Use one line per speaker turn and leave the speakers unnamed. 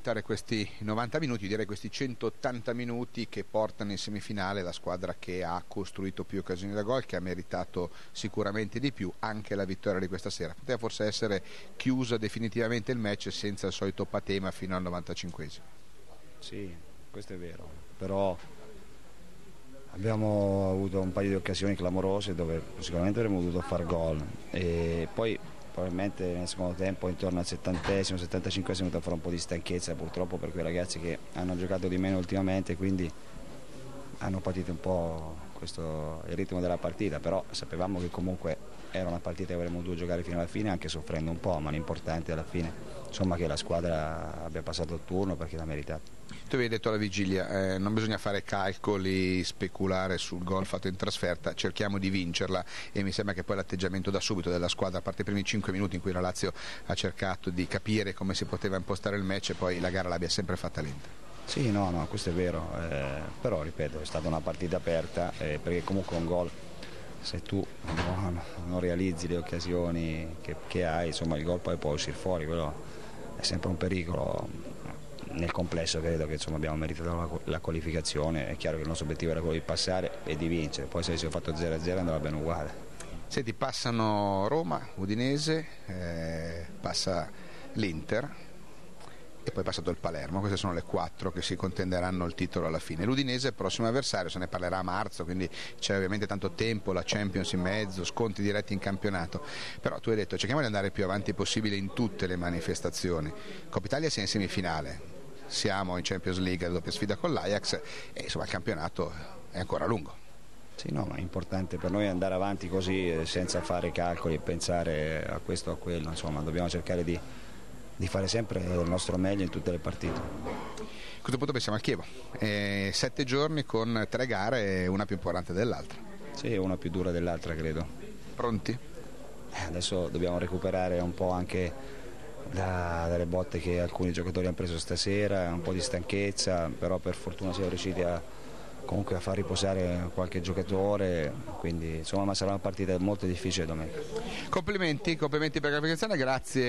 commentare questi 90 minuti, direi questi 180 minuti che portano in semifinale la squadra che ha costruito più occasioni da gol, che ha meritato sicuramente di più anche la vittoria di questa sera. Poteva forse essere chiusa definitivamente il match senza il solito patema fino al 95esimo.
Sì, questo è vero, però abbiamo avuto un paio di occasioni clamorose dove sicuramente avremmo dovuto far gol e poi probabilmente nel secondo tempo intorno al 70esimo, 75esimo è venuta fuori un po' di stanchezza purtroppo per quei ragazzi che hanno giocato di meno ultimamente, quindi hanno patito un po' il ritmo della partita, però sapevamo che comunque era una partita che avremmo dovuto giocare fino alla fine anche soffrendo un po', ma l'importante alla fine insomma che la squadra abbia passato il turno perché l'ha meritato.
Tu avevi detto alla vigilia, non bisogna fare calcoli, speculare sul gol fatto in trasferta, cerchiamo di vincerla, e mi sembra che poi l'atteggiamento da subito della squadra, a parte i primi 5 minuti in cui la Lazio ha cercato di capire come si poteva impostare il match, e poi la gara l'abbia sempre fatta lenta.
Sì, no, questo è vero, però ripeto è stata una partita aperta perché comunque un gol, se tu non realizzi le occasioni che hai, insomma il gol poi può uscire fuori, quello è sempre un pericolo. Nel complesso credo che insomma, abbiamo meritato la qualificazione, è chiaro che il nostro obiettivo era quello di passare e di vincere, poi se avessimo fatto 0-0 andava bene uguale.
Senti, passano Roma, Udinese, passa l'Inter e poi è passato il Palermo. Queste sono le 4 che si contenderanno il titolo alla fine. L'Udinese è il prossimo avversario, se ne parlerà a marzo, quindi c'è ovviamente tanto tempo, la Champions in mezzo, scontri diretti in campionato, però tu hai detto cerchiamo di andare il più avanti possibile in tutte le manifestazioni. Coppa Italia si è in semifinale, siamo in Champions League, la doppia sfida con l'Ajax e insomma il campionato è ancora lungo.
Sì, no, ma è importante per noi andare avanti così senza fare calcoli e pensare a questo o a quello, insomma dobbiamo cercare di fare sempre il nostro meglio in tutte le partite.
A questo punto pensiamo al Chievo, 7 giorni con 3 gare, una più importante dell'altra.
Sì, una più dura dell'altra credo.
Pronti?
Adesso dobbiamo recuperare un po' anche dalle botte che alcuni giocatori hanno preso stasera, un po' di stanchezza, però per fortuna siamo riusciti comunque a far riposare qualche giocatore, quindi insomma sarà una partita molto difficile domenica.
Complimenti per la qualificazione, grazie.